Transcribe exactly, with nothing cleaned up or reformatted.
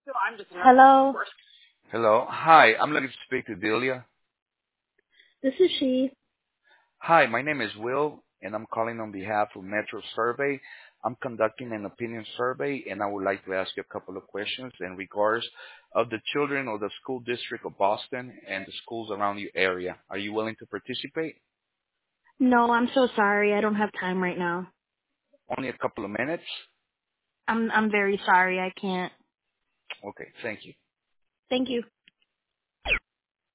Hello, Hello. Hi, I'm looking to speak to Delia. this is she. Hi, my name is Will, and I'm calling on behalf of Metro Survey. I'm conducting an opinion survey, and I would like to ask you a couple of questions in regards of the children of the school district of Boston and the schools around your area. Are you willing to participate? No, I'm so sorry. I don't have time right now. Only a couple of minutes? I'm I'm very sorry. I can't. Okay, thank you. Thank you.